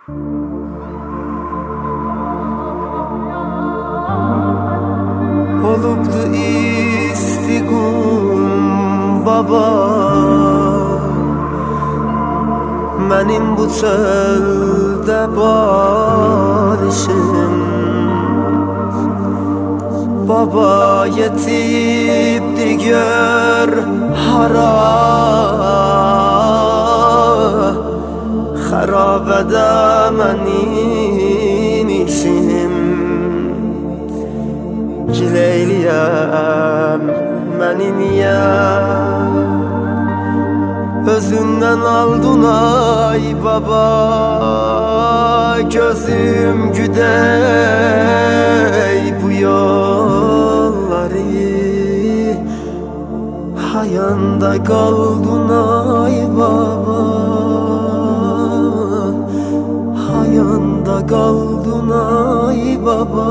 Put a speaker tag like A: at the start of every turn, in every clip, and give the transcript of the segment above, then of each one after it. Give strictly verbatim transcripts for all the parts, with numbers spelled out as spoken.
A: Olubdu istiqum baba, mənim bu çöldə barışım. Baba yetibdi gör hara, xarabədə mənim işim. Gileyliyəm məni niyə özündən aldın ay baba, gözüm güdey bu yolları, hayanda qaldın ay baba, hayanda qaldın ay baba.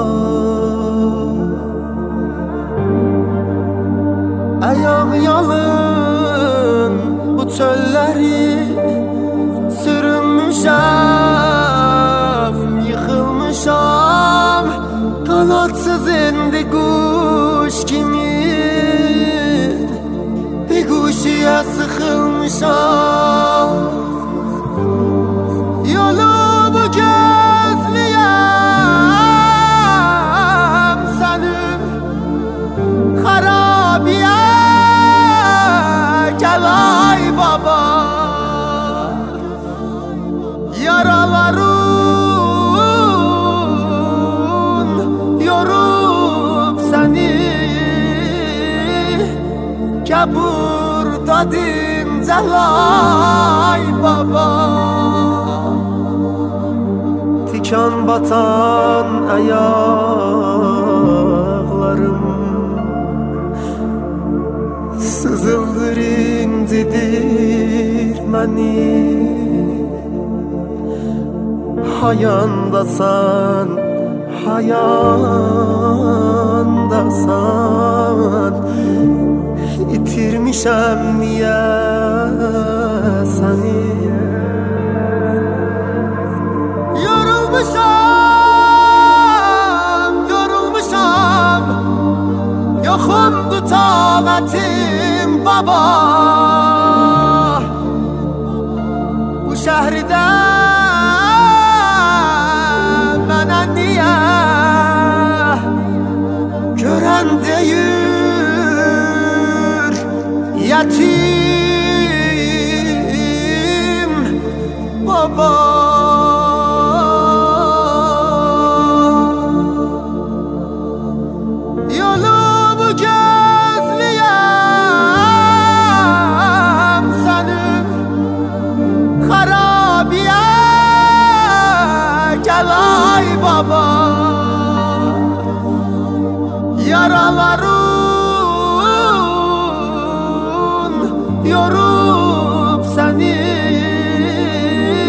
A: Ayaq yalın bu çölləri sürünmüşəm, yıxılmışam, qanadsız indi quş kimi, bir quşuya sıxılmışam. Yolumu gözləyəm sənin xarabiyə, gel ay baba. Yaraların yorup seni, gel burada dincel ay baba. Tikan batan ayaklarım sızıldır, incidir məni. Hayandasan, hayandasan, itirmişəm niyə səni. Yorulmuşam, yorulmuşam, yoxumdu taqətim baba. Bu şəhridə mənə niyə görən deyir yetim baba. Yolumu gözləyəm sənin xarabiyə, gel ay baba. Yaraların yorup seni,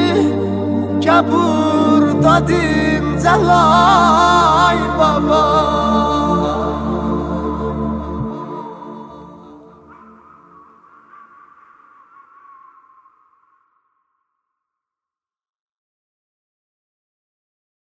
A: gel burada dincel ay baba.